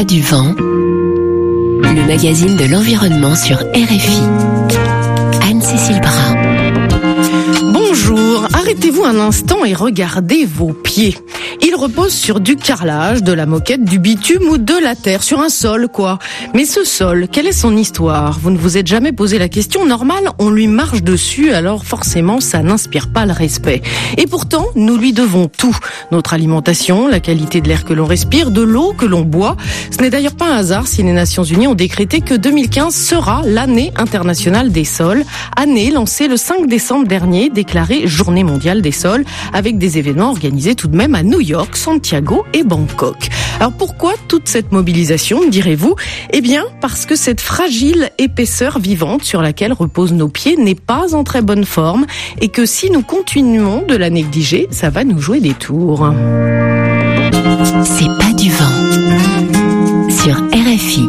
du vent, le magazine de l'environnement sur RFI. Anne-Cécile Bras. Bonjour, arrêtez-vous un instant et regardez vos pieds. Ils reposent sur du carrelage, de la moquette, du bitume ou de la terre, sur un sol quoi. Mais ce sol, quelle est son histoire? Vous ne vous êtes jamais posé la question? Normal, on lui marche dessus, alors forcément ça n'inspire pas le respect. Et pourtant, nous lui devons tout. Notre alimentation, la qualité de l'air que l'on respire, de l'eau que l'on boit. Ce n'est d'ailleurs pas un hasard si les Nations Unies ont décrété que 2015 sera l'année internationale des sols. Année lancée le 5 décembre dernier, déclarée Journée mondiale des sols, avec des événements organisés tout de même à New York, Santiago et Bangkok. Alors pourquoi toute cette mobilisation, direz-vous? Eh bien, parce que cette fragile épaisseur vivante sur laquelle reposent nos pieds n'est pas en très bonne forme et que si nous continuons de la négliger, ça va nous jouer des tours. C'est pas du vent sur RFI.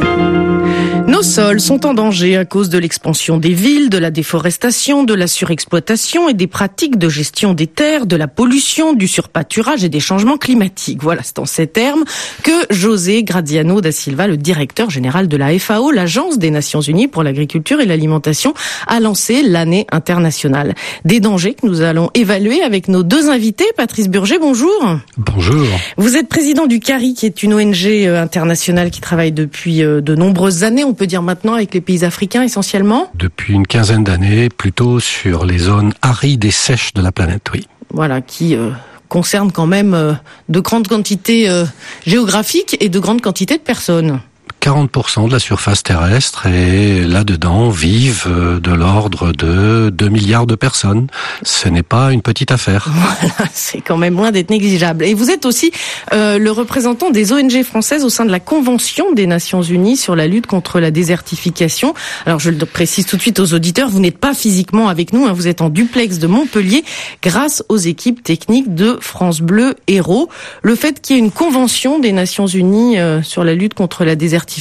Nos sols sont en danger à cause de l'expansion des villes, de la déforestation, de la surexploitation et des pratiques de gestion des terres, de la pollution, du surpâturage et des changements climatiques. Voilà, c'est en ces termes que José Graziano da Silva, le directeur général de la FAO, l'Agence des Nations Unies pour l'agriculture et l'alimentation, a lancé l'année internationale. Des dangers que nous allons évaluer avec nos deux invités. Patrice Burger, bonjour. Bonjour. Vous êtes président du CARI, qui est une ONG internationale qui travaille depuis de nombreuses années, on peut dire maintenant avec les pays africains essentiellement? Depuis une quinzaine d'années, plutôt sur les zones arides et sèches de la planète, oui. Voilà, qui concerne quand même de grandes quantités géographiques et de grandes quantités de personnes. 40% de la surface terrestre et là-dedans vivent de l'ordre de 2 milliards de personnes. Ce n'est pas une petite affaire. Voilà, c'est quand même loin d'être négligeable. Et vous êtes aussi le représentant des ONG françaises au sein de la Convention des Nations Unies sur la lutte contre la désertification. Alors je le précise tout de suite aux auditeurs, vous n'êtes pas physiquement avec nous, vous êtes en duplex de Montpellier grâce aux équipes techniques de France Bleu Héros. Le fait qu'il y ait une Convention des Nations Unies sur la lutte contre la désertification,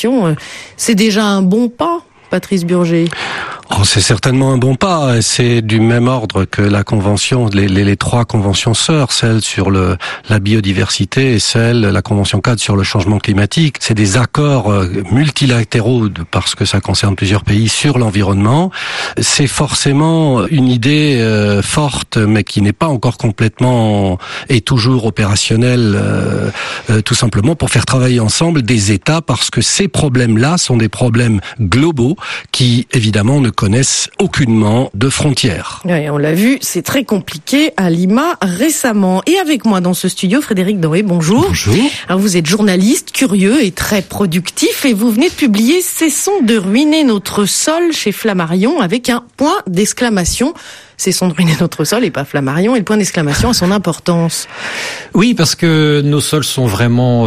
c'est déjà un bon pas, Patrice Burger. Oh, c'est certainement un bon pas. C'est du même ordre que la convention, les trois conventions sœurs, celle sur la biodiversité et la convention cadre sur le changement climatique. C'est des accords multilatéraux parce que ça concerne plusieurs pays sur l'environnement. C'est forcément une idée forte, mais qui n'est pas encore complètement et toujours opérationnelle, tout simplement pour faire travailler ensemble des États, parce que ces problèmes-là sont des problèmes globaux qui, évidemment, ne connaissent aucunement de frontières. Oui, on l'a vu, c'est très compliqué à Lima récemment. Et avec moi dans ce studio, Frédéric Doré, bonjour. Bonjour. Alors, vous êtes journaliste, curieux et très productif, et vous venez de publier « Cessons de ruiner notre sol » chez Flammarion avec un point d'exclamation. Cessons de ruiner notre sol et pas Flammarion, et le point d'exclamation a son importance. Oui, parce que nos sols sont vraiment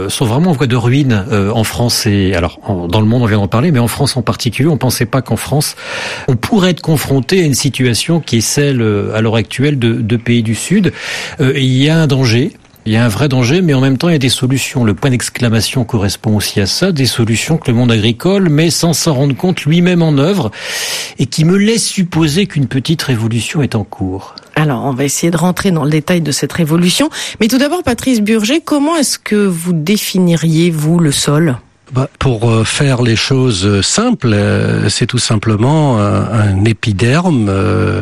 en voie de ruine en France et alors dans le monde on vient d'en parler, mais en France en particulier, on pensait pas qu'en France on pourrait être confronté à une situation qui est celle à l'heure actuelle de pays du Sud. Et il y a un danger. Il y a un vrai danger, mais en même temps, il y a des solutions. Le point d'exclamation correspond aussi à ça, des solutions que le monde agricole met sans s'en rendre compte lui-même en œuvre et qui me laissent supposer qu'une petite révolution est en cours. Alors, on va essayer de rentrer dans le détail de cette révolution. Mais tout d'abord, Patrice Burger, comment est-ce que vous définiriez, vous, le sol ? Pour faire les choses simples, c'est tout simplement un épiderme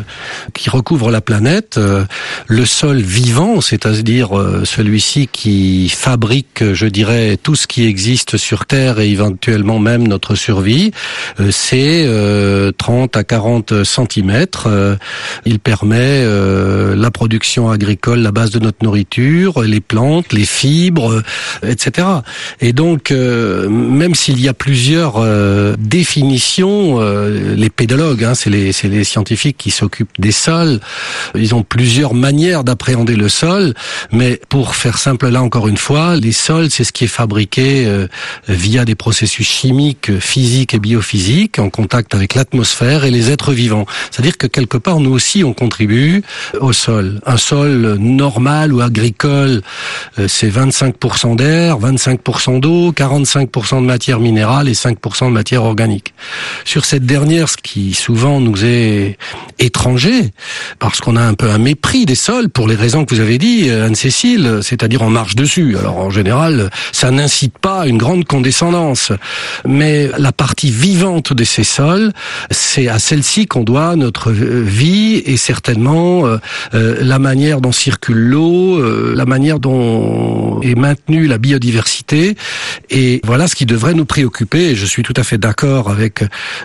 qui recouvre la planète. Le sol vivant, c'est-à-dire celui-ci qui fabrique, je dirais, tout ce qui existe sur Terre et éventuellement même notre survie, c'est 30 à 40 centimètres. Il permet la production agricole, la base de notre nourriture, les plantes, les fibres, etc. Et donc, même s'il y a plusieurs définitions, les pédologues, c'est les scientifiques qui s'occupent des sols, ils ont plusieurs manières d'appréhender le sol, mais pour faire simple là encore une fois, les sols, c'est ce qui est fabriqué via des processus chimiques, physiques et biophysiques, en contact avec l'atmosphère et les êtres vivants. C'est-à-dire que quelque part, nous aussi, on contribue au sol. Un sol normal ou agricole, c'est 25% d'air, 25% d'eau, 45% de matière minérale et 5% de matière organique. Sur cette dernière, ce qui souvent nous est étranger, parce qu'on a un peu un mépris des sols, pour les raisons que vous avez dit, Anne-Cécile, c'est-à-dire on marche dessus. Alors en général, ça n'incite pas à une grande condescendance. Mais la partie vivante de ces sols, c'est à celle-ci qu'on doit notre vie et certainement la manière dont circule l'eau, la manière dont est maintenue la biodiversité. Et voilà ce qui devrait nous préoccuper. Et je suis tout à fait d'accord avec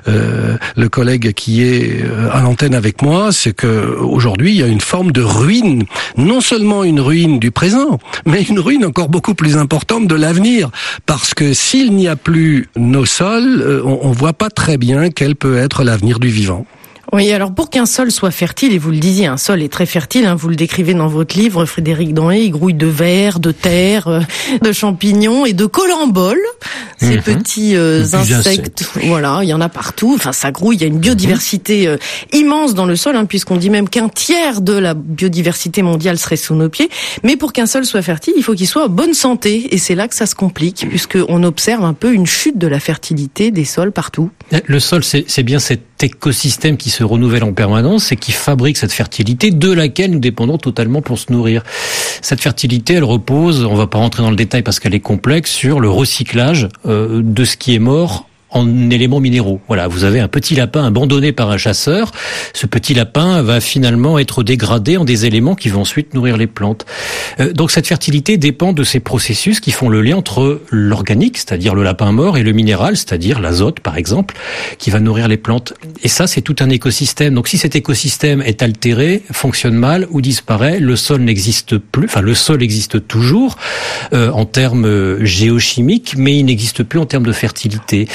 le collègue qui est à l'antenne avec moi, c'est que aujourd'hui il y a une forme de ruine, non seulement une ruine du présent, mais une ruine encore beaucoup plus importante de l'avenir. Parce que s'il n'y a plus nos sols, on voit pas très bien quel peut être l'avenir du vivant. Oui, alors pour qu'un sol soit fertile, et vous le disiez, un sol est très fertile, vous le décrivez dans votre livre, Frédéric Danhé, il grouille de vers, de terre, de champignons et de colamboles, ces petits insectes. Voilà, il y en a partout, ça grouille, il y a une biodiversité immense dans le sol, puisqu'on dit même qu'un tiers de la biodiversité mondiale serait sous nos pieds. Mais pour qu'un sol soit fertile, il faut qu'il soit en bonne santé, et c'est là que ça se complique, puisqu'on observe un peu une chute de la fertilité des sols partout. Le sol, c'est bien cet écosystème qui se renouvelle en permanence et qui fabrique cette fertilité de laquelle nous dépendons totalement pour se nourrir. Cette fertilité, elle repose, on va pas rentrer dans le détail parce qu'elle est complexe, sur le recyclage de ce qui est mort en éléments minéraux. Voilà, vous avez un petit lapin abandonné par un chasseur. Ce petit lapin va finalement être dégradé en des éléments qui vont ensuite nourrir les plantes. Donc cette fertilité dépend de ces processus qui font le lien entre l'organique, c'est-à-dire le lapin mort, et le minéral, c'est-à-dire l'azote par exemple, qui va nourrir les plantes. Et ça, c'est tout un écosystème. Donc si cet écosystème est altéré, fonctionne mal ou disparaît, le sol n'existe plus. Enfin, le sol existe toujours en termes géochimiques, mais il n'existe plus en termes de fertilité.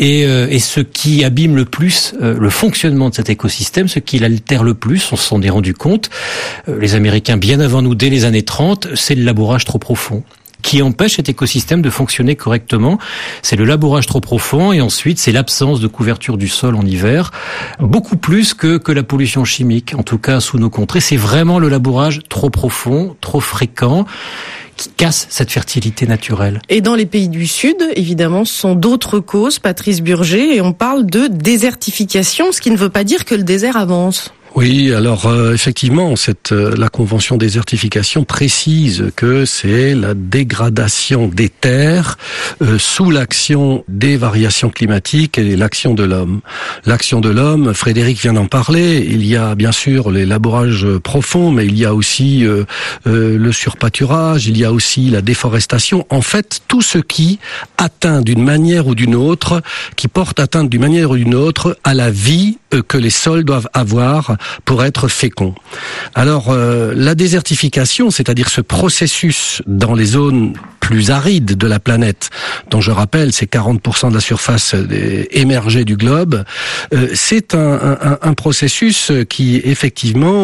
Et ce qui abîme le plus le fonctionnement de cet écosystème, ce qui l'altère le plus, on s'en est rendu compte, les Américains bien avant nous, dès les années 30, c'est le labourage trop profond qui empêche cet écosystème de fonctionner correctement. C'est le labourage trop profond et ensuite c'est l'absence de couverture du sol en hiver, beaucoup plus que la pollution chimique, en tout cas sous nos contrées. C'est vraiment le labourage trop profond, trop fréquent, qui casse cette fertilité naturelle. Et dans les pays du Sud, évidemment, ce sont d'autres causes, Patrice Burger, et on parle de désertification, ce qui ne veut pas dire que le désert avance. Oui, alors effectivement, la convention désertification précise que c'est la dégradation des terres sous l'action des variations climatiques et l'action de l'homme. L'action de l'homme, Frédéric vient d'en parler, il y a bien sûr les labourages profonds, mais il y a aussi le surpâturage, il y a aussi la déforestation. En fait, tout ce qui atteint d'une manière ou d'une autre, qui porte atteinte d'une manière ou d'une autre à la vie que les sols doivent avoir pour être féconds. Alors, la désertification, c'est-à-dire ce processus dans les zones plus arides de la planète, dont je rappelle, c'est 40% de la surface émergée du globe, c'est un processus qui, effectivement,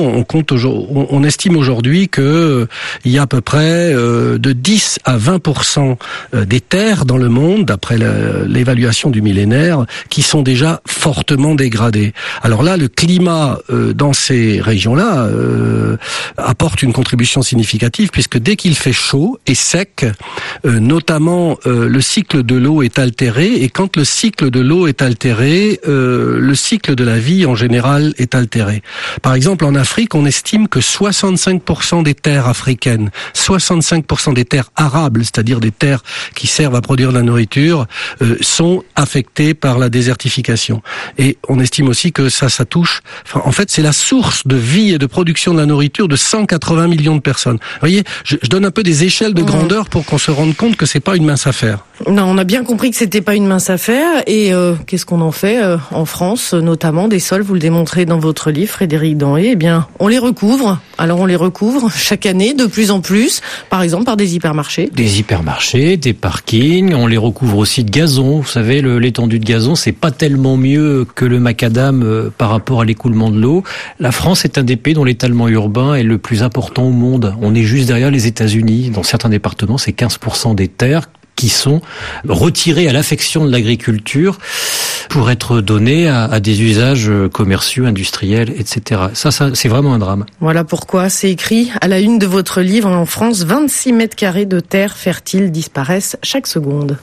on estime aujourd'hui que il y a à peu près de 10 à 20% des terres dans le monde, d'après l'évaluation du millénaire, qui sont déjà fortement dégradées. Alors là, le climat dans ces régions-là apporte une contribution significative, puisque dès qu'il fait chaud et sec, notamment le cycle de l'eau est altéré, et quand le cycle de l'eau est altéré, le cycle de la vie en général est altéré. Par exemple, en Afrique, on estime que 65% des terres africaines, 65% des terres arables, c'est-à-dire des terres qui servent à produire de la nourriture, sont affectées par la désertification. Et on estime aussi que ça touche, en fait, c'est la source de vie et de production de la nourriture de 180 millions de personnes. Vous voyez, je donne un peu des échelles de grandeur pour qu'on se rende compte que c'est pas une mince affaire. Non, on a bien compris que c'était pas une mince affaire. Et qu'est-ce qu'on en fait en France, notamment des sols, vous le démontrez dans votre livre, Frédéric Danhé. Eh bien, on les recouvre. Alors on les recouvre chaque année de plus en plus, par exemple par des hypermarchés. Des hypermarchés, des parkings, on les recouvre aussi de gazon. Vous savez, l'étendue de gazon, c'est pas tellement mieux que le macadam par rapport à l'écoulement de l'eau. La France est un des pays dont l'étalement urbain est le plus important au monde. On est juste derrière les États-Unis. Dans certains départements, c'est 15% des terres qui sont retirées à l'affection de l'agriculture. pour être donné à des usages commerciaux, industriels, etc. Ça, c'est vraiment un drame. Voilà pourquoi c'est écrit à la une de votre livre. En France, 26 mètres carrés de terre fertile disparaissent chaque seconde.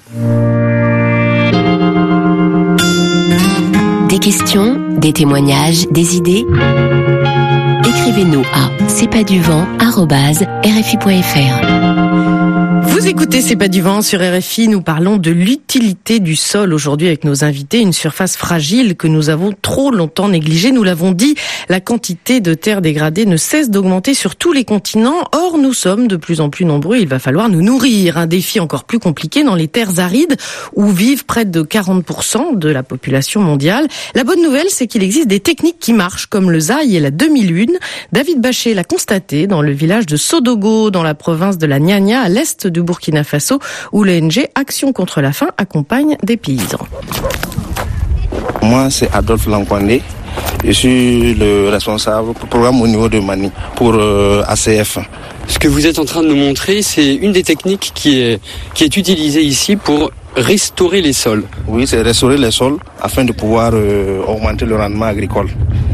Des questions, des témoignages, des idées ? Écrivez-nous à cestpaduvent@rfi.fr. Vous écoutez C'est pas du vent sur RFI, nous parlons de l'utilité du sol aujourd'hui avec nos invités, une surface fragile que nous avons trop longtemps négligée. Nous l'avons dit, la quantité de terre dégradée ne cesse d'augmenter sur tous les continents. Or, nous sommes de plus en plus nombreux, il va falloir nous nourrir. Un défi encore plus compliqué dans les terres arides où vivent près de 40% de la population mondiale. La bonne nouvelle, c'est qu'il existe des techniques qui marchent comme le zaï et la demi-lune. David Bachet l'a constaté dans le village de Sodogo, dans la province de la Nyanya, à l'est du Burkina Faso, où l'ONG Action contre la faim accompagne des paysans. Moi, c'est Adolphe Lankwande. Je suis le responsable du programme au niveau de Mani pour ACF. Ce que vous êtes en train de nous montrer, c'est une des techniques qui est utilisée ici pour restaurer les sols. Oui, c'est restaurer les sols afin de pouvoir augmenter le rendement agricole.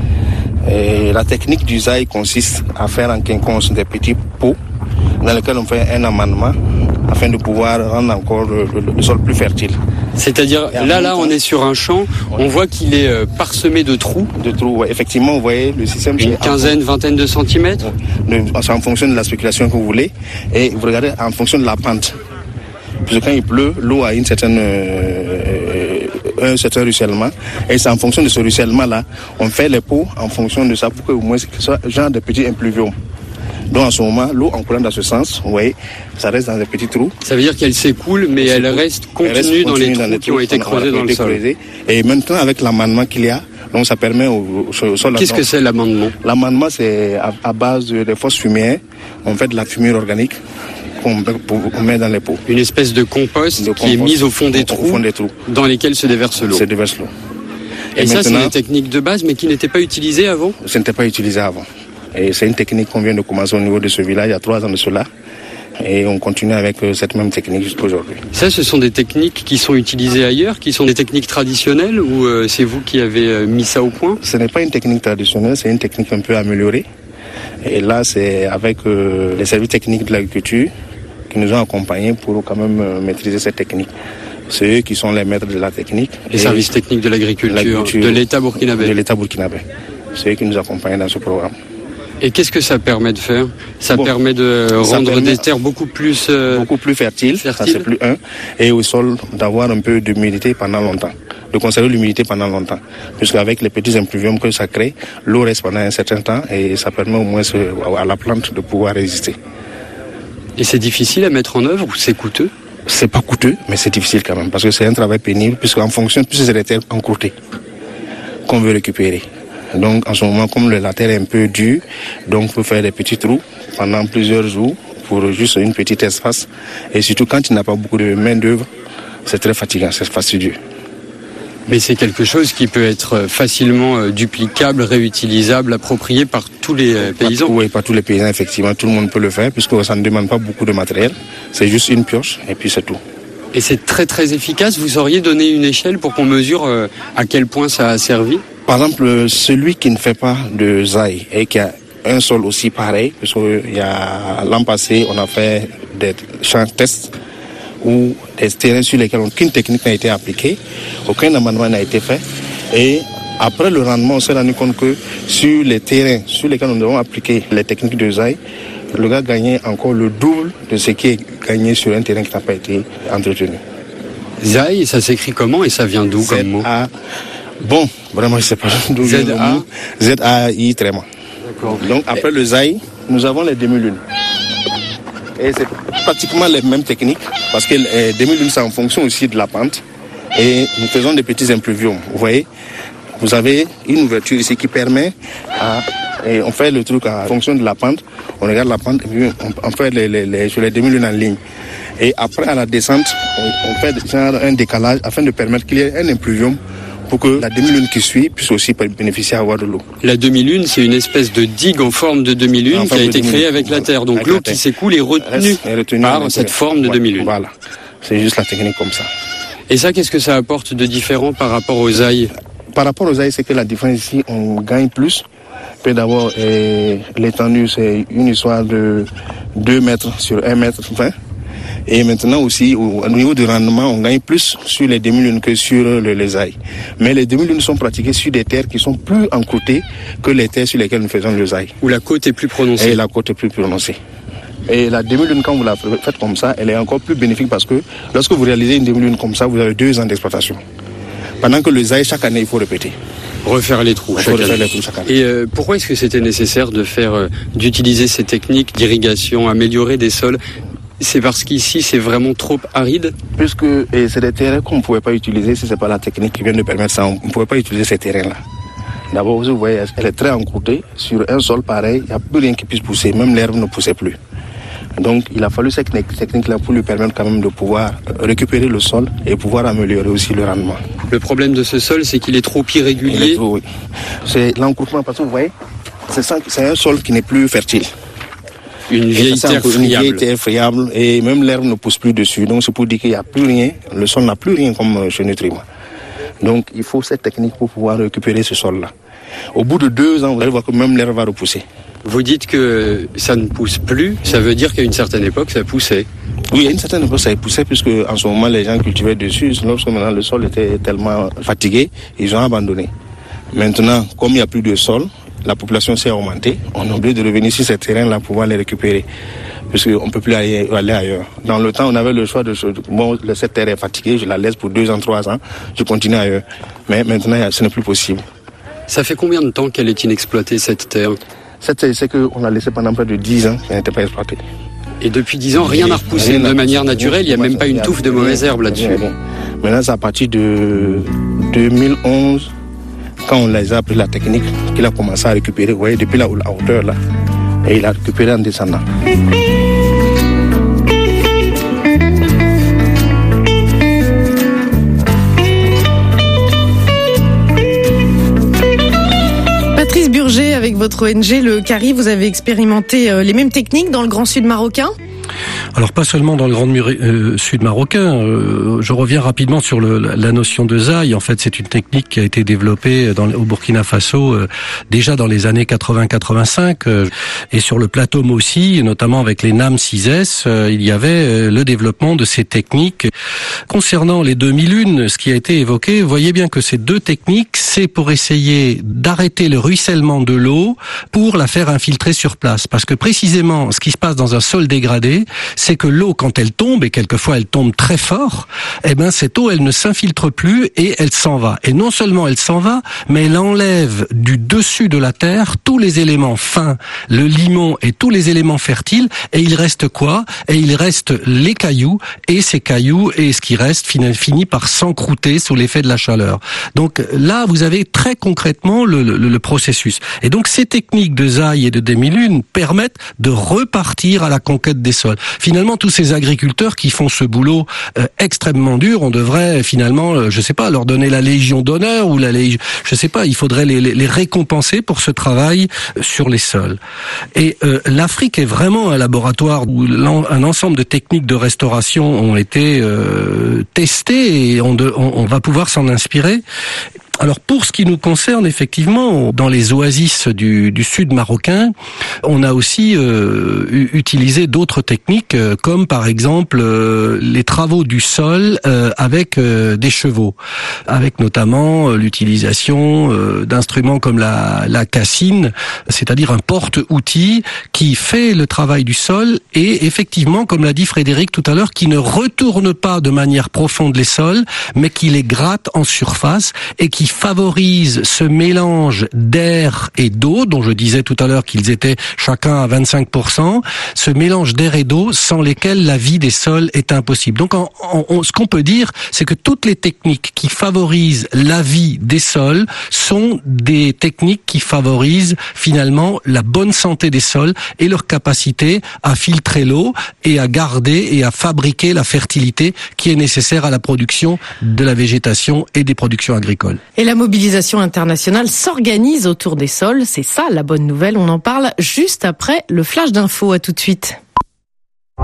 Et la technique du zaï consiste à faire en quinconce des petits pots dans lesquels on fait un amendement afin de pouvoir rendre encore le sol plus fertile. C'est-à-dire, là, on est sur un champ, on voit qu'il est parsemé de trous. De trous, ouais. Effectivement, vous voyez le système. Une quinzaine, vingtaine de centimètres. C'est en fonction de la spéculation que vous voulez. Et vous regardez en fonction de la pente. Puisque quand il pleut, l'eau a un certain ruissellement. Et c'est en fonction de ce ruissellement-là, on fait les pots en fonction de ça pour que au moins ce soit genre de petits impluviums. Donc en ce moment, l'eau en coulant dans ce sens, vous voyez, ça reste dans des petits trous. Ça veut dire qu'elle s'écoule, mais elle reste continue dans les trous qui ont été creusés dans le sol. Et maintenant, avec l'amendement qu'il y a, donc ça permet au sol... Qu'est-ce que c'est l'amendement ? L'amendement, c'est à base de fausses fumières. On fait de la fumure organique qu'on met dans les pots. Une espèce de compost qui est mise au fond des trous dans lesquels se déverse l'eau. Et ça, c'est une technique de base, mais qui n'était pas utilisée avant ? Ça n'était pas utilisé avant. Et c'est une technique qu'on vient de commencer au niveau de ce village il y a 3 ans de cela. Et on continue avec cette même technique jusqu'à aujourd'hui. Ça, ce sont des techniques qui sont utilisées ailleurs, qui sont des techniques traditionnelles, ou c'est vous qui avez mis ça au point ? Ce n'est pas une technique traditionnelle, c'est une technique un peu améliorée. Et là, c'est avec les services techniques de l'agriculture qui nous ont accompagnés pour quand même maîtriser cette technique. C'est eux qui sont les maîtres de la technique. Les services techniques de l'agriculture de l'État burkinabé. De l'État burkinabé. C'est eux qui nous accompagnent dans ce programme. Et qu'est-ce que ça permet de faire ? Ça permet de rendre des terres beaucoup plus fertiles, ça c'est plus un, et au sol d'avoir un peu d'humidité pendant longtemps, de conserver l'humidité pendant longtemps, puisqu'avec les petits impluviums que ça crée, l'eau reste pendant un certain temps et ça permet au moins à la plante de pouvoir résister. Et c'est difficile à mettre en œuvre ou c'est coûteux ? C'est pas coûteux, mais c'est difficile quand même, parce que c'est un travail pénible, puisqu'en fonction, plus c'est des terres encroûtées qu'on veut récupérer. Donc en ce moment, comme la terre est un peu dure, donc on peut faire des petits trous pendant plusieurs jours pour juste une petite espace. Et surtout quand il n'y a pas beaucoup de main d'œuvre, c'est très fatigant, c'est fastidieux. Mais c'est quelque chose qui peut être facilement duplicable, réutilisable, approprié par tous les paysans. Oui, par tous les paysans, effectivement, tout le monde peut le faire puisque ça ne demande pas beaucoup de matériel. C'est juste une pioche et puis c'est tout. Et c'est très très efficace. Vous sauriez donner une échelle pour qu'on mesure à quel point ça a servi ? Par exemple, celui qui ne fait pas de zaï et qui a un sol aussi pareil, parce qu'il y a l'an passé, on a fait des champs tests ou des terrains sur lesquels aucune technique n'a été appliquée, aucun amendement n'a été fait. Et après le rendement, on s'est rendu compte que sur les terrains sur lesquels nous devons appliquer les techniques de zaï, le gars gagnait encore le double de ce qui est gagné sur un terrain qui n'a pas été entretenu. Zaï, ça s'écrit comment et ça vient d'où comme mot ? Bon, vraiment, je ne sais pas d'où vient le mot. Z-A-I, très mal. D'accord. Donc, après le zaï, nous avons les demi-lunes. Et c'est pratiquement les mêmes techniques, parce que les demi-lunes, c'est en fonction aussi de la pente. Et nous faisons des petits impluviums. Vous voyez, vous avez une ouverture ici qui permet et on fait le truc en fonction de la pente. On regarde la pente et puis on fait sur les demi-lunes en ligne. Et après, à la descente, on fait un décalage afin de permettre qu'il y ait un impluvium pour que la demi-lune qui suit puisse aussi bénéficier à avoir de l'eau. La demi-lune, c'est une espèce de digue en forme de demi-lune qui a été créée avec la terre. Donc l'eau qui s'écoule est retenue par cette forme de demi-lune. Voilà, c'est juste la technique comme ça. Et ça, qu'est-ce que ça apporte de différent par rapport aux ailes? Par rapport aux ailes, c'est que la différence ici, on gagne plus. Puis d'abord, l'étendue, c'est une histoire de 2 mètres sur 1 mètre 20. Et maintenant aussi, au niveau du rendement, on gagne plus sur les demi-lunes que sur les ailes. Mais les demi-lunes sont pratiquées sur des terres qui sont plus encroûtées que les terres sur lesquelles nous faisons les ailes. Où la côte est plus prononcée. Et la côte est plus prononcée. Et la demi-lune, quand vous la faites comme ça, elle est encore plus bénéfique parce que lorsque vous réalisez une demi-lune comme ça, vous avez 2 ans d'exploitation. Pendant que les ailes, chaque année, il faut répéter. Refaire les trous chaque année. Et pourquoi est-ce que c'était nécessaire d'utiliser ces techniques d'irrigation, améliorer des sols? C'est parce qu'ici, c'est vraiment trop aride? Puisque c'est des terrains qu'on ne pouvait pas utiliser si ce n'est pas la technique qui vient de permettre ça. On ne pouvait pas utiliser ces terrains-là. D'abord, vous voyez, elle est très encroûtée. Sur un sol pareil, il n'y a plus rien qui puisse pousser. Même l'herbe ne poussait plus. Donc, il a fallu cette technique-là pour lui permettre quand même de pouvoir récupérer le sol et pouvoir améliorer aussi le rendement. Le problème de ce sol, c'est qu'il est trop irrégulier. Oui. C'est l'encroûtement parce que vous voyez, c'est un sol qui n'est plus fertile. Une vieille terre friable et même l'herbe ne pousse plus dessus. Donc c'est pour dire qu'il n'y a plus rien, le sol n'a plus rien comme chez nutriments. Donc il faut cette technique pour pouvoir récupérer ce sol-là. Au bout de 2 ans, vous allez voir que même l'herbe va repousser. Vous dites que ça ne pousse plus, ça veut dire qu'à une certaine époque ça poussait? Oui, à une certaine époque ça poussait puisque en ce moment les gens cultivaient dessus, lorsque maintenant le sol était tellement fatigué, ils ont abandonné. Maintenant, comme il n'y a plus de sol, la population s'est augmentée, on est obligé de revenir sur ces terrains-là pour pouvoir les récupérer, puisqu'on ne peut plus aller ailleurs. Dans le temps, on avait le choix de cette terre est fatiguée, je la laisse pour 2 ans, 3 ans, je continue ailleurs. Mais maintenant, ce n'est plus possible. Ça fait combien de temps qu'elle est inexploitée, cette terre? Cette terre, c'est qu'on l'a laissée pendant près de 10 ans, elle n'était pas exploitée. Et depuis 10 ans, rien n'a repoussé de manière naturelle, il n'y a même pas une touffe de mauvaise herbe là-dessus. Maintenant, c'est à partir de 2011, quand on les a appris la technique, qu'il a commencé à récupérer, vous voyez, depuis la hauteur là, et il a récupéré en descendant. Patrice Burger, avec votre ONG, le CARI, vous avez expérimenté les mêmes techniques dans le Grand Sud marocain? Alors pas seulement dans le Grand Sud marocain, je reviens rapidement sur la notion de zaï. En fait, c'est une technique qui a été développée au Burkina Faso déjà dans les années 80-85 et sur le plateau Mossi, notamment avec les NAM 6S, il y avait le développement de ces techniques. Concernant les demi-lunes, ce qui a été évoqué, vous voyez bien que ces 2 techniques, c'est pour essayer d'arrêter le ruissellement de l'eau pour la faire infiltrer sur place. Parce que précisément, ce qui se passe dans un sol dégradé, c'est que l'eau, quand elle tombe, et quelquefois elle tombe très fort, eh ben cette eau, elle ne s'infiltre plus et elle s'en va. Et non seulement elle s'en va, mais elle enlève du dessus de la terre tous les éléments fins, le limon et tous les éléments fertiles, et il reste quoi? Et il reste les cailloux, et ces cailloux, et ce qui reste finit par s'encrouter sous l'effet de la chaleur. Donc là, vous avez très concrètement le processus. Et donc ces techniques de zaï et de demi-lune permettent de repartir à la conquête des sols. Finalement, tous ces agriculteurs qui font ce boulot extrêmement dur, on devrait finalement, je sais pas, leur donner la Légion d'honneur ou la Légion, je sais pas, il faudrait les récompenser pour ce travail sur les sols. Et l'Afrique est vraiment un laboratoire où un ensemble de techniques de restauration ont été testées et on va pouvoir s'en inspirer. Alors pour ce qui nous concerne, effectivement, dans les oasis du sud marocain, on a aussi utilisé d'autres techniques, comme par exemple les travaux du sol avec des chevaux, avec notamment l'utilisation d'instruments comme la cassine, c'est-à-dire un porte-outil qui fait le travail du sol et effectivement, comme l'a dit Frédéric tout à l'heure, qui ne retourne pas de manière profonde les sols, mais qui les gratte en surface et qui favorise ce mélange d'air et d'eau, dont je disais tout à l'heure qu'ils étaient chacun à 25%, ce mélange d'air et d'eau sans lesquels la vie des sols est impossible. Donc ce qu'on peut dire, c'est que toutes les techniques qui favorisent la vie des sols sont des techniques qui favorisent finalement la bonne santé des sols et leur capacité à filtrer l'eau et à garder et à fabriquer la fertilité qui est nécessaire à la production de la végétation et des productions agricoles. Et la mobilisation internationale s'organise autour des sols, c'est ça la bonne nouvelle, on en parle juste après le flash d'info, à tout de suite.